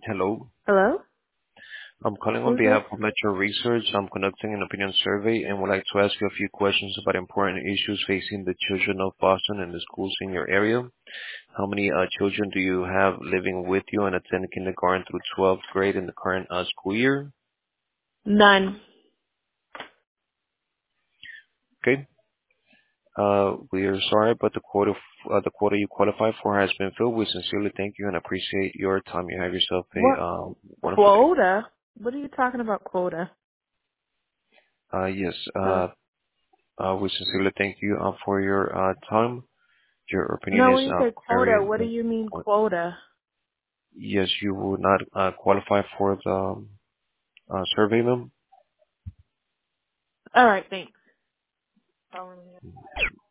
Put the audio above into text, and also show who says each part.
Speaker 1: Hello.
Speaker 2: Hello?
Speaker 1: I'm calling on
Speaker 2: Who's this?
Speaker 1: behalf of Metro Research. I'm conducting an opinion survey and would like to ask you a few questions about important issues facing the children of Boston and the schools in your area. How many children do you have living with you and attend kindergarten through 12th grade in the current school year?
Speaker 2: None.
Speaker 1: Okay. We are sorry, but the quota you qualify for has been filled. We sincerely thank you and appreciate your time. You have yourself a
Speaker 2: What?
Speaker 1: wonderful day.
Speaker 2: Quota? What are you talking about, quota?
Speaker 1: Yes.
Speaker 2: Hello?
Speaker 1: We sincerely thank you for your time. Your opinion
Speaker 2: No,
Speaker 1: is
Speaker 2: when you say quota,
Speaker 1: very
Speaker 2: what do you mean
Speaker 1: important.
Speaker 2: quota?
Speaker 1: Yes, you will not qualify for the survey, ma'am.
Speaker 2: Alright, thanks.